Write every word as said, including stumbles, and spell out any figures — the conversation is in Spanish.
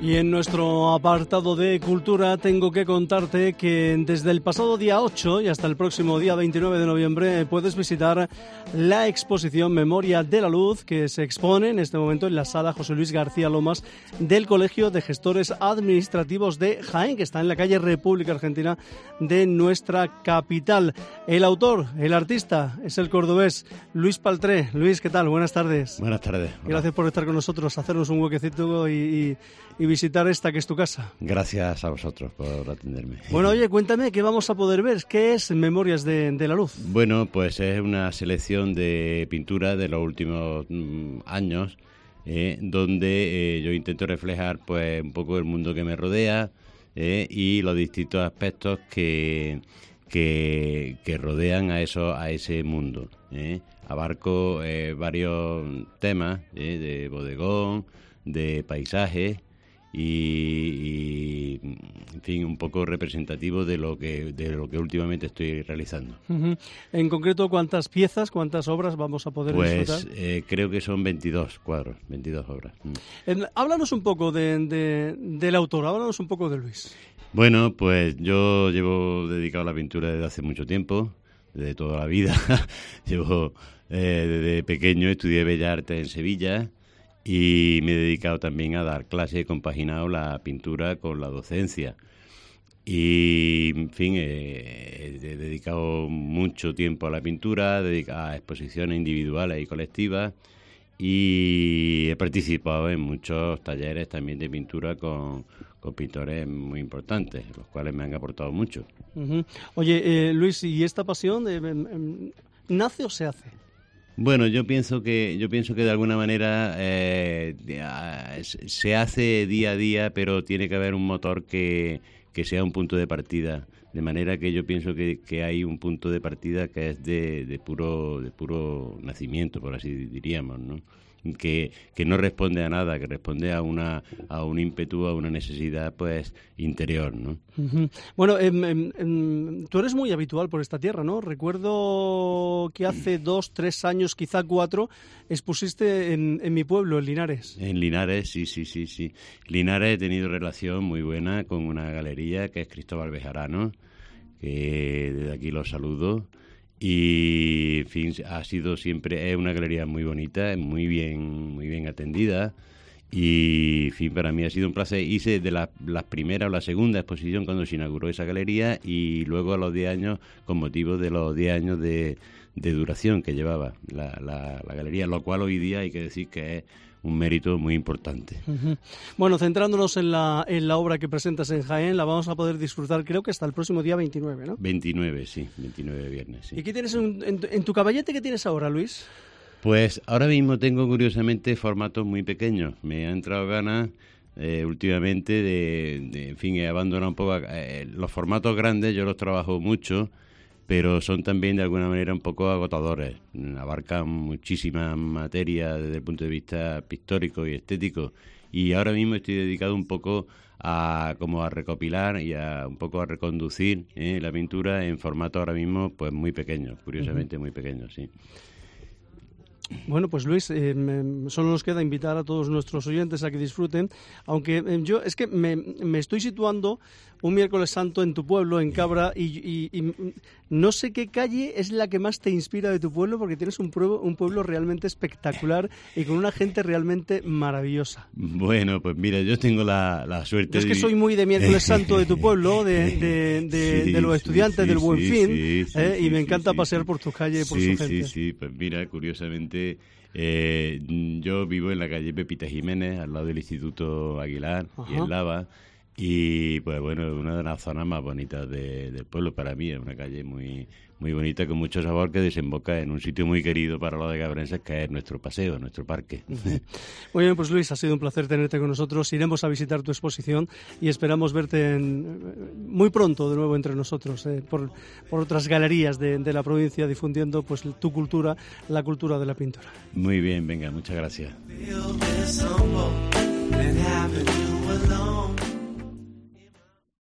Y en nuestro apartado de cultura tengo que contarte que desde el pasado día ocho y hasta el próximo día veintinueve de noviembre puedes visitar la exposición Memoria de la Luz, que se expone en este momento en la sala José Luis García Lomas del Colegio de Gestores Administrativos de Jaén, que está en la calle República Argentina de nuestra capital. El autor, el artista, es el cordobés Luis Paltré. Luis, ¿qué tal? Buenas tardes. Buenas tardes. Gracias Hola. por estar con nosotros, hacernos un huequecito y, y, y visitar esta que es tu casa. Gracias a vosotros por atenderme. Bueno, oye, cuéntame qué vamos a poder ver. ¿Qué es Memorias de, de la Luz? Bueno, pues es una selección de pintura de los últimos mm, años, eh, donde eh, yo intento reflejar pues un poco el mundo que me rodea eh, y los distintos aspectos que, que, que rodean a, eso, a ese mundo. Eh. Abarco eh, varios temas eh, de bodegón, de paisaje, Y, y en fin, un poco representativo de lo que de lo que últimamente estoy realizando. Uh-huh. En concreto, ¿cuántas piezas, cuántas obras vamos a poder pues, disfrutar? Pues eh, creo que son veintidós cuadros, veintidós obras. Eh, háblanos un poco de, de, del autor, háblanos un poco de Luis. Bueno, pues yo llevo dedicado a la pintura desde hace mucho tiempo, desde toda la vida. llevo eh, desde pequeño estudié Bellas Artes en Sevilla. Y me he dedicado también a dar clases, he compaginado la pintura con la docencia. Y, en fin, eh, he dedicado mucho tiempo a la pintura, a exposiciones individuales y colectivas, y he participado en muchos talleres también de pintura con, con pintores muy importantes, los cuales me han aportado mucho. Uh-huh. Oye, eh, Luis, ¿y esta pasión eh, eh, nace o se hace? Bueno, yo pienso que yo pienso que de alguna manera eh, se hace día a día, pero tiene que haber un motor que, que sea un punto de partida, de manera que yo pienso que, que hay un punto de partida que es de, de puro de puro nacimiento, por así diríamos, ¿no? Que, que no responde a nada, que responde a una a un ímpetu, a una necesidad pues interior, ¿no? Uh-huh. Bueno, eh, eh, tú eres muy habitual por esta tierra, ¿no? Recuerdo que hace dos, tres años, quizá cuatro, expusiste en, en mi pueblo, en Linares. En Linares, sí, sí, sí, sí. Linares he tenido relación muy buena con una galería que es Cristóbal Bejarano, que desde aquí los saludo. Y, en fin, ha sido siempre, es una galería muy bonita, muy bien, muy bien atendida. Y, en fin, para mí ha sido un placer. Hice de la, la primera o la segunda exposición cuando se inauguró esa galería, y luego a los diez años, con motivo de los diez años de, de duración que llevaba la, la, la galería, lo cual hoy día hay que decir que es un mérito muy importante. Uh-huh. Bueno, centrándonos en la, en la obra que presentas en Jaén, la vamos a poder disfrutar creo que hasta el próximo día veintinueve, ¿no? veintinueve, sí, veintinueve viernes, sí. ¿Y qué tienes en, en, en tu caballete? ¿Qué tienes ahora, Luis? Pues ahora mismo tengo curiosamente formatos muy pequeños. Me ha entrado ganas eh, últimamente de, de, en fin, he abandonado un poco eh, los formatos grandes, yo los trabajo mucho, pero son también de alguna manera un poco agotadores, abarcan muchísima materia desde el punto de vista pictórico y estético, y ahora mismo estoy dedicado un poco a como a recopilar y a un poco a reconducir eh, la pintura en formato ahora mismo pues muy pequeño, curiosamente muy pequeño, sí. Bueno, pues Luis, eh, me, solo nos queda invitar a todos nuestros oyentes a que disfruten, aunque eh, yo es que me, me estoy situando un miércoles santo en tu pueblo, en Cabra, y, y, y no sé qué calle es la que más te inspira de tu pueblo, porque tienes un pueblo, un pueblo realmente espectacular y con una gente realmente maravillosa. Bueno, pues mira, yo tengo la, la suerte... Yo es que soy muy de miércoles santo de tu pueblo, de, de, de, sí, de los estudiantes sí, del Buen sí, Fin, sí, sí, eh, sí, y me sí, encanta sí, pasear sí. por tu calle y por sí, su gente. Sí, sí, pues mira, curiosamente... Eh, yo vivo en la calle Pepita Jiménez, al lado del Instituto Aguilar, Ajá. y en Lava, y pues bueno, una de las zonas más bonitas de, del pueblo para mí, es una calle muy muy bonita, con mucho sabor, que desemboca en un sitio muy querido para los de cabrenses, que es nuestro paseo, nuestro parque. Muy bien, pues Luis, ha sido un placer tenerte con nosotros. Iremos a visitar tu exposición y esperamos verte en, muy pronto de nuevo entre nosotros, eh, por, por otras galerías de, de la provincia, difundiendo pues tu cultura, la cultura de la pintura. Muy bien, venga, muchas gracias.